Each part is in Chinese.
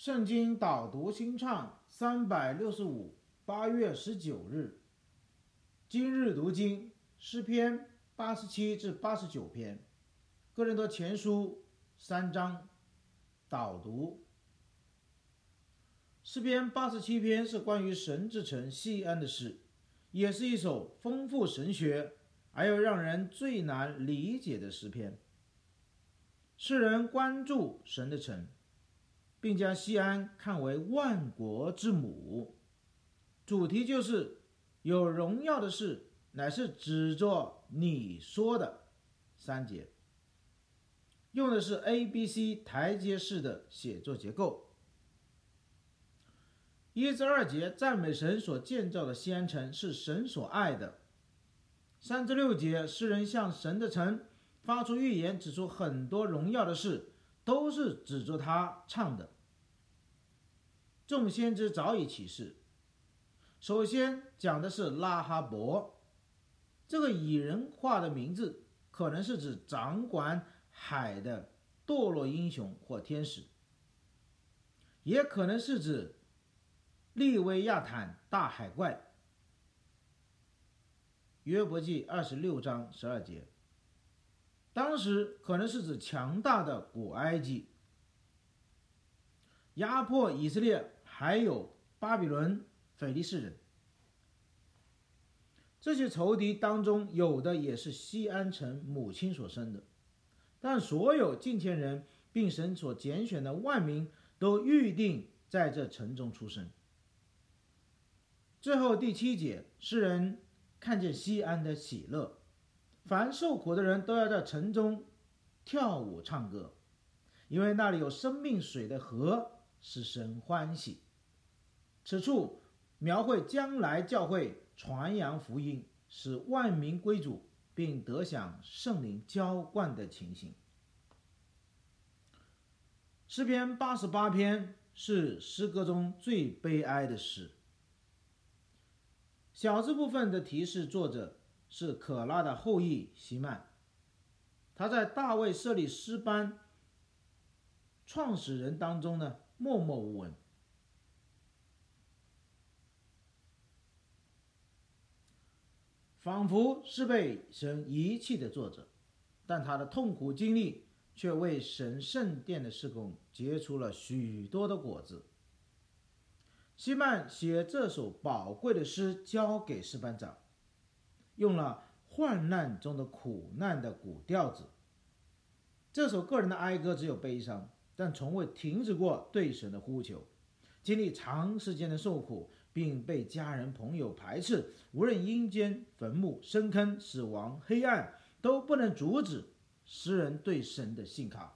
圣经导读新唱365，8月19日。今日读经诗篇87至89篇，哥林多前书3章。导读。诗篇87篇是关于神之城西安的诗，也是一首丰富神学而又让人最难理解的诗篇。诗人关注神的城，并将西安看为万国之母，主题就是有荣耀的事乃是指着你说的3节，用的是 ABC 台阶式的写作结构。1至2节赞美神所建造的西安城是神所爱的。3至6节诗人向神的城发出预言，指出很多荣耀的事都是指着他唱的。众先知早已启示。首先讲的是拉哈伯，这个拟人化的名字可能是指掌管海的堕落英雄或天使，也可能是指利威亚坦大海怪。约伯记26章12节，当时可能是指强大的古埃及，压迫以色列，还有巴比伦、腓力士人。这些仇敌当中，有的也是西安城母亲所生的，但所有敬虔人并神所拣选的万民都预定在这城中出生。最后第7节，诗人看见西安的喜乐，凡受苦的人都要在城中跳舞唱歌，因为那里有生命水的河，使神欢喜。此处描绘将来教会传扬福音，使万民归主，并得享圣灵浇灌的情形。诗篇88篇是诗歌中最悲哀的诗。小字部分的提示作者是可拉的后裔希曼，他在大卫设立诗班创始人当中呢，默默无闻，仿佛是被神遗弃的作者，但他的痛苦经历却为神圣殿的事工结出了许多的果子。希曼写这首宝贵的诗交给诗班长，用了患难中的苦难的古调子。这首个人的哀歌只有悲伤，但从未停止过对神的呼求。经历长时间的受苦，并被家人朋友排斥，无论阴间、坟墓、深坑、死亡、黑暗，都不能阻止诗人对神的信靠。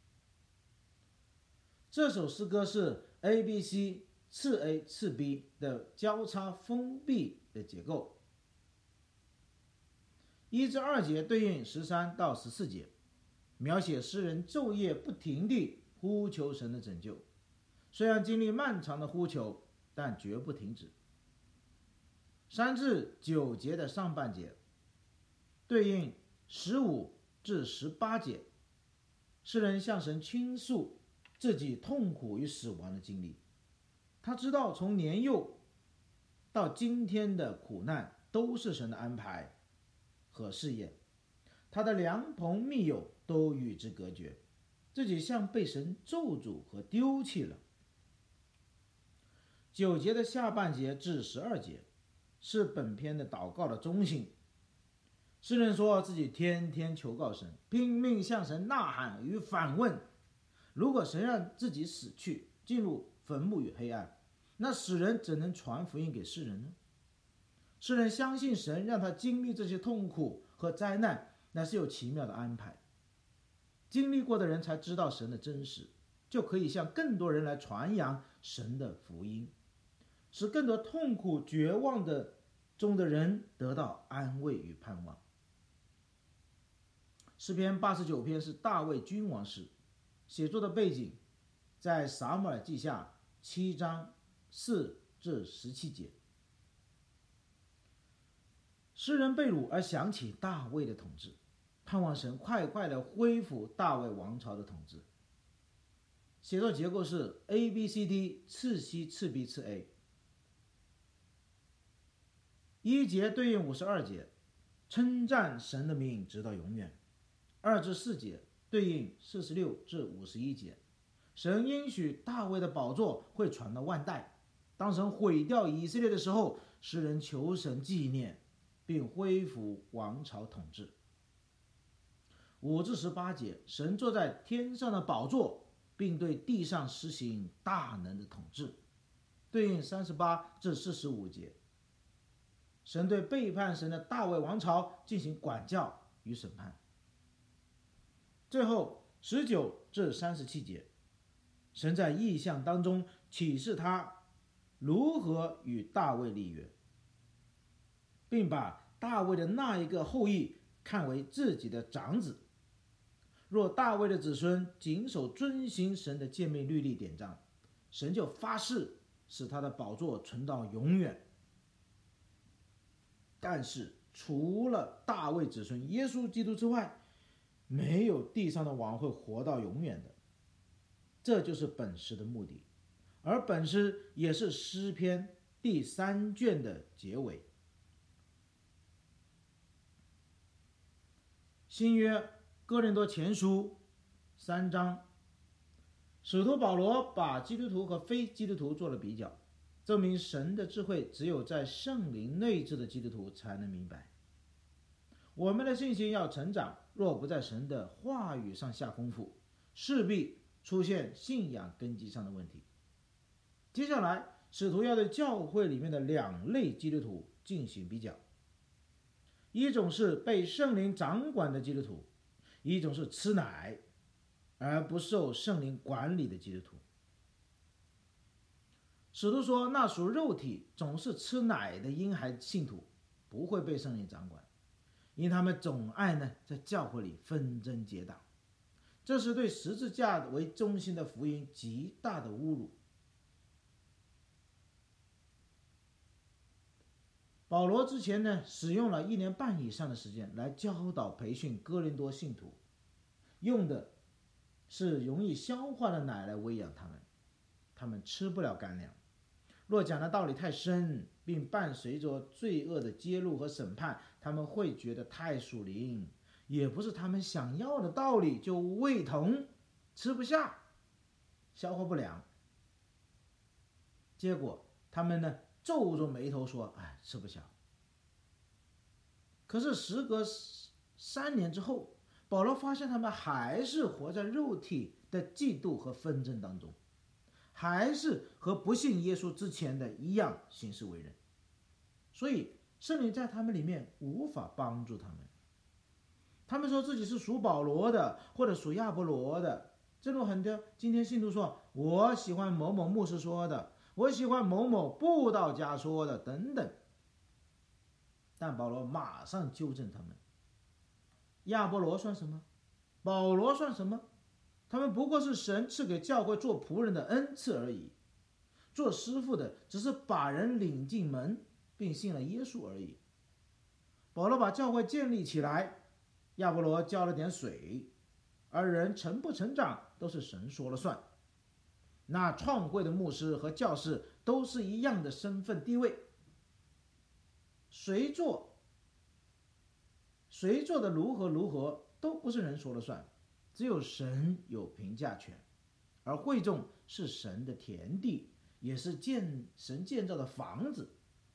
这首诗歌是 ABC 次 A 次 B 的交叉封闭的结构。1至2节对应13到14节，描写诗人昼夜不停地呼求神的拯救，虽然经历漫长的呼求，但绝不停止。3至9节的上半节对应15至18节，诗人向神倾诉自己痛苦与死亡的经历。他知道从年幼到今天的苦难都是神的安排和试验，他的良朋密友都与之隔绝，自己像被神咒诅和丢弃了。9节的下半节至12节是本篇的祷告的中心。诗人说自己天天求告神，拼命向神呐喊与反问，如果神让自己死去，进入坟墓与黑暗，那死人怎能传福音给世人呢？诗人相信神让他经历这些痛苦和灾难，那是有奇妙的安排。经历过的人才知道神的真实，就可以向更多人来传扬神的福音，使更多痛苦绝望中的人得到安慰与盼望。诗篇89篇是大卫君王诗，写作的背景在撒母耳记下7章4至17节。诗人被掳而想起大卫的统治，盼望神快快地恢复大卫王朝的统治。 写作结构是 ABCD 次 C 次 B 次 A。1节对应52节，称赞神的名直到永远。2至4节对应46至51节，神应许大卫的宝座会传到万代。当神毁掉以色列的时候，诗人求神纪念，并恢复王朝统治。5至18节，神坐在天上的宝座，并对地上实行大能的统治，对应38至45节。神对背叛神的大卫王朝进行管教与审判。最后19至37节，神在异象当中启示他如何与大卫立约，并把大卫的那一个后裔看为自己的长子。若大卫的子孙谨守遵行神的诫命律例典章，神就发誓使他的宝座存到永远。但是除了大卫子孙耶稣基督之外，没有地上的王会活到永远的。这就是本诗的目的，而本诗也是诗篇第3卷的结尾。新约哥林多前书3章，使徒保罗把基督徒和非基督徒做了比较，证明神的智慧只有在圣灵内置的基督徒才能明白。我们的信心要成长，若不在神的话语上下功夫，势必出现信仰根基上的问题。接下来，使徒要对教会里面的2类基督徒进行比较，一种是被圣灵掌管的基督徒，一种是吃奶而不受圣灵管理的基督徒。使徒说，那属肉体总是吃奶的婴孩信徒不会被圣灵掌管，因他们总爱在教会里纷争结党，这是对十字架为中心的福音极大的侮辱。保罗之前使用了1年半以上的时间来教导培训哥林多信徒，用的是容易消化的奶来喂养他们，他们吃不了干粮。若讲的道理太深，并伴随着罪恶的揭露和审判，他们会觉得太属灵，也不是他们想要的道理，就胃疼，吃不下，消化不良。结果他们皱着眉头说，吃不消。可是时隔3年之后，保罗发现他们还是活在肉体的嫉妒和纷争当中，还是和不信耶稣之前的一样行事为人，所以圣灵在他们里面无法帮助他们。他们说自己是属保罗的，或者属亚波罗的，正如很多今天信徒说，我喜欢某某牧师说的，我喜欢某某布道家说的等等。但保罗马上纠正他们，亚波罗算什么？保罗算什么？他们不过是神赐给教会做仆人的恩赐而已，做师傅的只是把人领进门并信了耶稣而已。保罗把教会建立起来，亚波罗浇了点水，而人成不成长都是神说了算。那创会的牧师和教士都是一样的身份地位，谁做的如何都不是人说了算，只有神有评价权。而会众是神的田地，也是神建造的房子。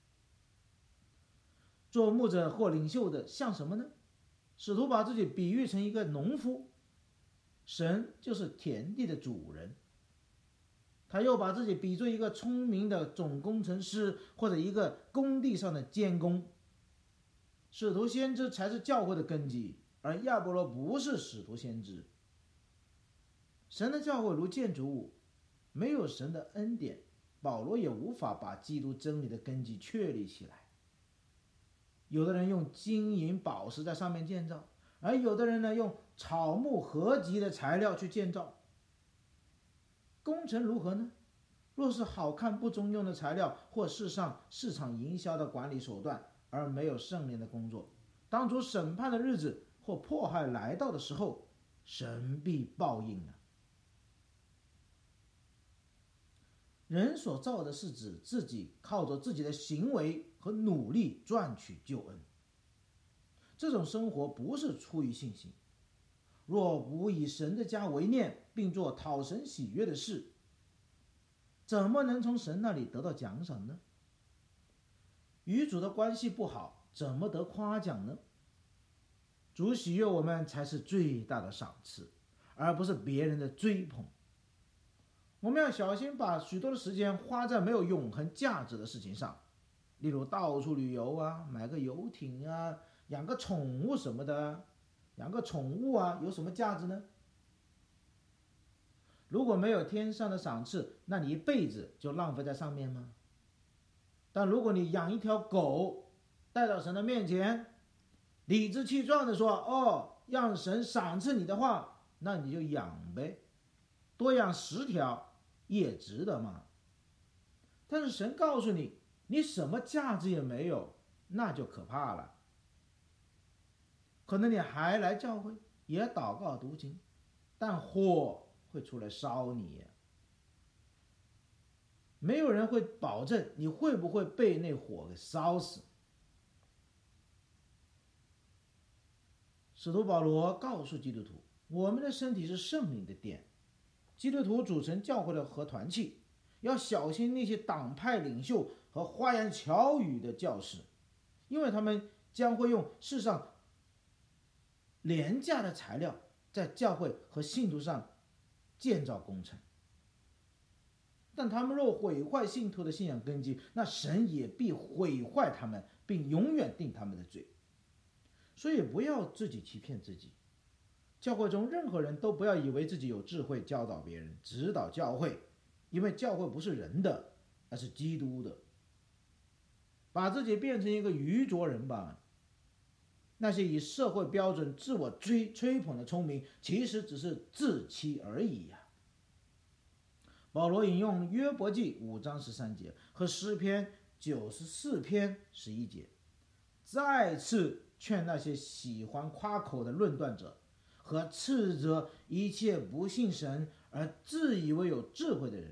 做牧者或领袖的像什么呢？使徒把自己比喻成一个农夫，神就是田地的主人。他又把自己比作一个聪明的总工程师，或者一个工地上的监工。使徒先知才是教会的根基，而亚波罗不是使徒先知。神的教会如建筑物，没有神的恩典，保罗也无法把基督真理的根基确立起来。有的人用金银宝石在上面建造，而有的人用草木合集的材料去建造。工程如何呢？若是好看不中用的材料，或市场营销的管理手段，而没有圣灵的工作，当主审判的日子或迫害来到的时候，神必报应。 人所造的是指自己靠着自己的行为和努力赚取救恩。这种生活不是出于信心。若不以神的家为念，并做讨神喜悦的事，怎么能从神那里得到奖赏呢？与主的关系不好，怎么得夸奖呢？主喜悦我们才是最大的赏赐，而不是别人的追捧。我们要小心把许多的时间花在没有永恒价值的事情上，例如到处旅游啊，买个游艇啊，养个宠物什么的。养个宠物啊，有什么价值呢？如果没有天上的赏赐，那你一辈子就浪费在上面吗？但如果你养一条狗，带到神的面前，理直气壮地说，让神赏赐你的话，那你就养呗，多养10条也值得嘛。但是神告诉你，你什么价值也没有，那就可怕了。可能你还来教会，也祷告读经，但火会出来烧你。没有人会保证你会不会被那火给烧死。使徒保罗告诉基督徒，我们的身体是圣灵的殿，基督徒组成教会的和团契，要小心那些党派领袖和花言巧语的教士，因为他们将会用世上廉价的材料在教会和信徒上建造工程。但他们若毁坏信徒的信仰根基，那神也必毁坏他们，并永远定他们的罪。所以不要自己欺骗自己。教会中任何人都不要以为自己有智慧教导别人、指导教会，因为教会不是人的，而是基督的。把自己变成一个愚拙人吧。那些以社会标准自我吹捧的聪明，其实只是自欺而已呀。保罗引用约伯记5章13节和诗篇94篇11节，再次劝那些喜欢夸口的论断者和斥责一切不信神而自以为有智慧的人，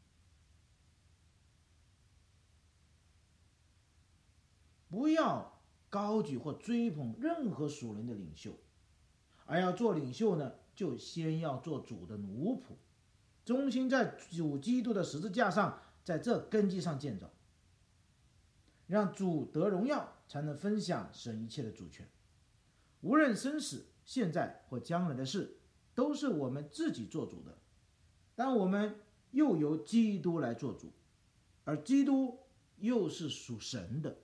不要高举或追捧任何属灵的领袖，而要做领袖呢，就先要做主的奴仆，忠心在主基督的十字架上，在这根基上建造，让主得荣耀，才能分享神一切的主权。无论生死，现在或将来的事，都是我们自己做主的，但我们又由基督来做主，而基督又是属神的。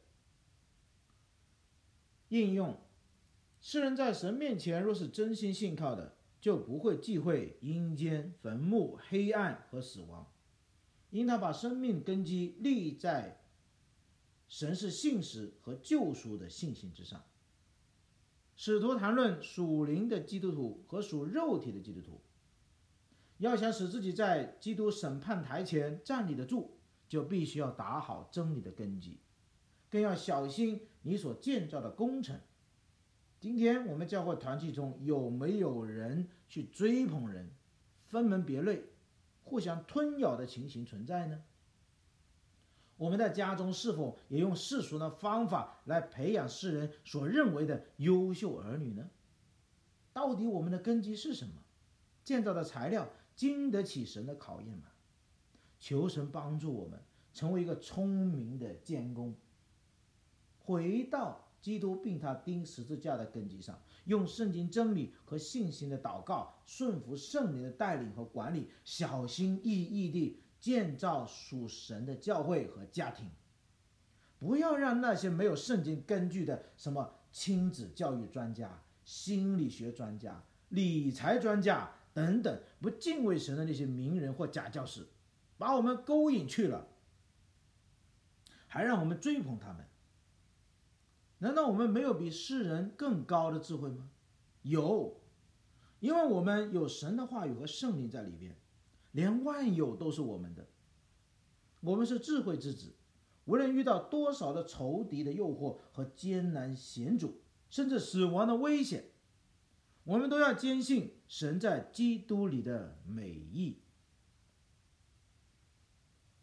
应用：世人在神面前若是真心信靠的，就不会忌讳阴间、坟墓、黑暗和死亡，因他把生命根基立在神是信实和救赎的信心之上。使徒谈论属灵的基督徒和属肉体的基督徒，要想使自己在基督审判台前站立得住，就必须要打好真理的根基，更要小心你所建造的工程。今天我们教会团契中有没有人去追捧人，分门别类，互相吞咬的情形存在呢？我们在家中是否也用世俗的方法来培养世人所认为的优秀儿女呢？到底我们的根基是什么？建造的材料经得起神的考验吗？求神帮助我们成为一个聪明的监工，回到基督并他钉十字架的根基上，用圣经真理和信心的祷告，顺服圣灵的带领和管理，小心翼翼地建造属神的教会和家庭。不要让那些没有圣经根据的什么亲子教育专家、心理学专家、理财专家等等不敬畏神的那些名人或假教师，把我们勾引去了，还让我们追捧他们。难道我们没有比世人更高的智慧吗？有，因为我们有神的话语和圣灵在里边，连万有都是我们的。我们是智慧之子，无论遇到多少的仇敌的诱惑和艰难险阻，甚至死亡的危险，我们都要坚信神在基督里的美意。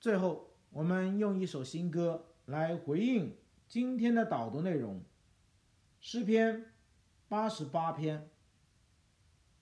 最后，我们用一首新歌来回应今天的导读内容，诗篇88篇